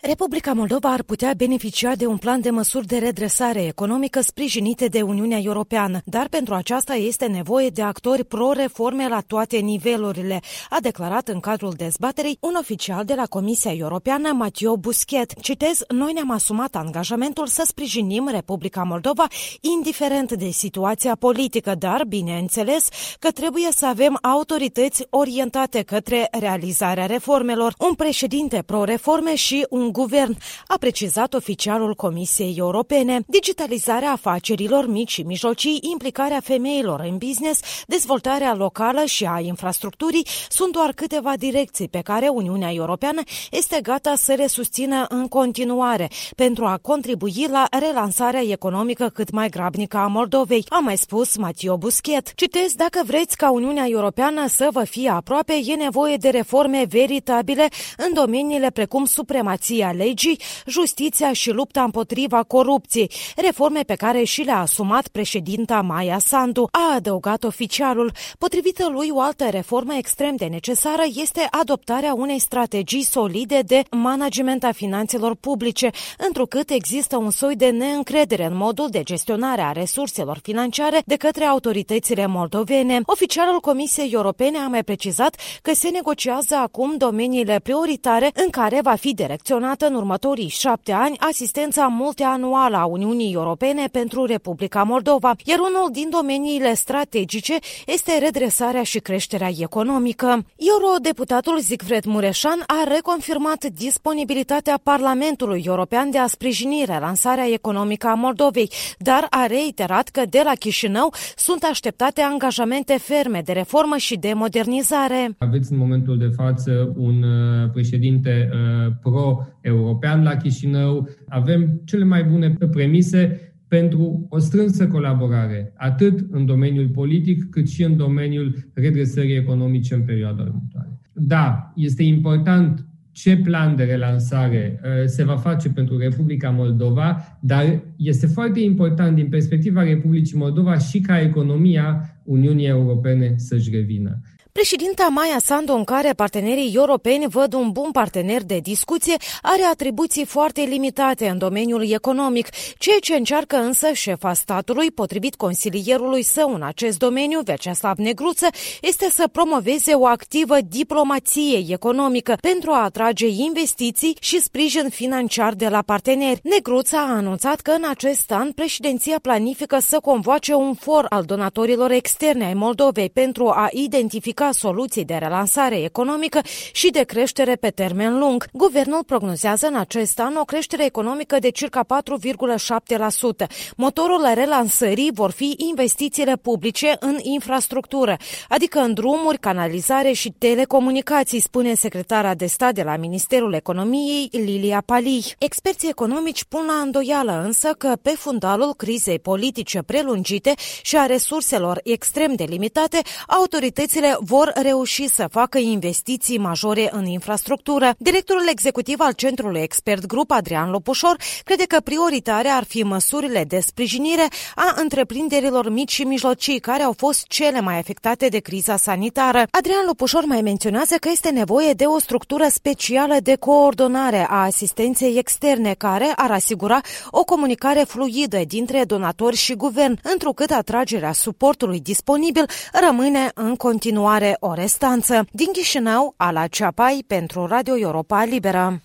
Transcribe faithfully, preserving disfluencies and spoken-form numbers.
Republica Moldova ar putea beneficia de un plan de măsuri de redresare economică sprijinite de Uniunea Europeană, dar pentru aceasta este nevoie de actori pro-reforme la toate nivelurile, a declarat în cadrul dezbaterii un oficial de la Comisia Europeană, Mathieu Bousquet. Citez, noi ne-am asumat angajamentul să sprijinim Republica Moldova, indiferent de situația politică, dar, bineînțeles, că trebuie să avem autorități orientate către realizarea reformelor, un președinte pro-reforme și un guvern, a precizat oficialul Comisiei Europene. Digitalizarea afacerilor mici și mijlocii, implicarea femeilor în business, dezvoltarea locală și a infrastructurii sunt doar câteva direcții pe care Uniunea Europeană este gata să le susțină în continuare pentru a contribui la relansarea economică cât mai grabnică a Moldovei, a mai spus Mathieu Bousquet. Citez, dacă vreți ca Uniunea Europeană să vă fie aproape, e nevoie de reforme veritabile în domeniile precum supremația legii, justiția și lupta împotriva corupției, reforme pe care și le-a asumat președinta Maia Sandu, a adăugat oficialul. Potrivit lui, o altă reformă extrem de necesară este adoptarea unei strategii solide de management a finanțelor publice, întrucât există un soi de neîncredere în modul de gestionare a resurselor financiare de către autoritățile moldovene. Oficialul Comisiei Europene a mai precizat că se negociază acum domeniile prioritare în care va fi direcționată în următorii șapte ani asistența multianuală a Uniunii Europene pentru Republica Moldova, iar unul din domeniile strategice este redresarea și creșterea economică. Eurodeputatul Siegfried Mureșan a reconfirmat disponibilitatea Parlamentului European de a sprijini relansarea economică a Moldovei, dar a reiterat că de la Chișinău sunt așteptate angajamente ferme de reformă și de modernizare. Aveți în momentul de față un președinte uh, pro-european la Chișinău. Avem cele mai bune premise pentru o strânsă colaborare, atât în domeniul politic, cât și în domeniul redresării economice în perioada următoare. Da, este important ce plan de relansare uh, se va face pentru Republica Moldova, dar este foarte important din perspectiva Republicii Moldova și ca economia Uniunii Europene să-și revină. Președinta Maia Sandu, în care partenerii europeni văd un bun partener de discuție, are atribuții foarte limitate în domeniul economic, ceea ce încearcă însă șefa statului, potrivit consilierului său în acest domeniu, Vyacheslav Negruță, este să promoveze o activă diplomație economică pentru a atrage investiții și sprijin financiar de la parteneri. Negruță a anunțat că în acest an președinția planifică să convoace un for al donatorilor externe ai Moldovei pentru a identifica soluții de relansare economică și de creștere pe termen lung. Guvernul prognozează în acest an o creștere economică de circa patru virgulă șapte la sută. Motorul relansării vor fi investițiile publice în infrastructură, adică în drumuri, canalizare și telecomunicații, spune secretara de stat de la Ministerul Economiei, Lilia Palii. Experții economici pun la îndoială însă că pe fundalul crizei politice prelungite și a resurselor extrem de limitate, autoritățile vor reuși să facă investiții majore în infrastructură. Directorul executiv al Centrului Expert Group, Adrian Lopușor, crede că prioritare ar fi măsurile de sprijinire a întreprinderilor mici și mijlocii, care au fost cele mai afectate de criza sanitară. Adrian Lopușor mai menționează că este nevoie de o structură specială de coordonare a asistenței externe, care ar asigura o comunicare fluidă dintre donatori și guvern, întrucât atragerea suportului disponibil rămâne în continuare o restanță. Din Chișinău, Ala Ceapai pentru Radio Europa Liberă.